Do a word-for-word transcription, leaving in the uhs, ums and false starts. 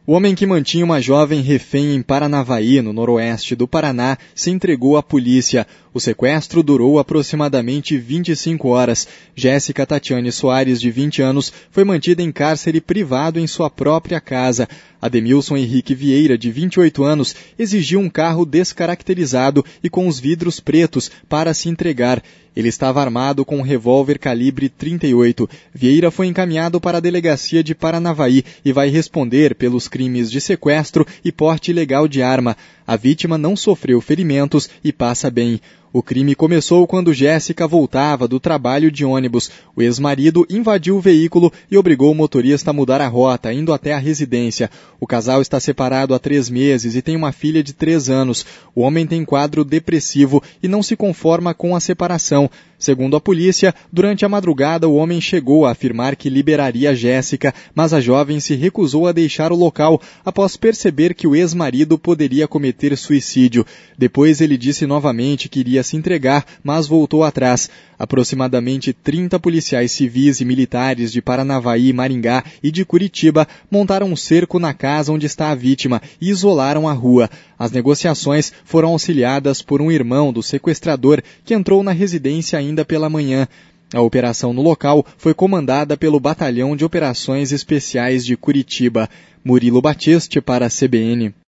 O homem que mantinha uma jovem refém em Paranavaí, no noroeste do Paraná, se entregou à polícia. O sequestro durou aproximadamente vinte e cinco horas. Jéssica Tatiane Soares, de vinte anos, foi mantida em cárcere privado em sua própria casa. Ademilson Henrique Vieira, de vinte e oito anos, exigiu um carro descaracterizado e com os vidros pretos para se entregar. Ele estava armado com um revólver calibre trinta e oito. Vieira foi encaminhado para a delegacia de Paranavaí e vai responder pelos crimes de sequestro e porte ilegal de arma. A vítima não sofreu ferimentos e passa bem. O crime começou quando Jéssica voltava do trabalho de ônibus. O ex-marido invadiu o veículo e obrigou o motorista a mudar a rota, indo até a residência. O casal está separado há três meses e tem uma filha de três anos. O homem tem quadro depressivo e não se conforma com a separação. Segundo a polícia, durante a madrugada o homem chegou a afirmar que liberaria Jéssica, mas a jovem se recusou a deixar o local após perceber que o ex-marido poderia cometer suicídio. Depois ele disse novamente que iria se entregar, mas voltou atrás. Aproximadamente trinta policiais civis e militares de Paranavaí, Maringá e de Curitiba montaram um cerco na casa onde está a vítima e isolaram a rua. As negociações foram auxiliadas por um irmão do sequestrador que entrou na residência ainda pela manhã. A operação no local foi comandada pelo Batalhão de Operações Especiais de Curitiba. Murilo Batiste para a C B N.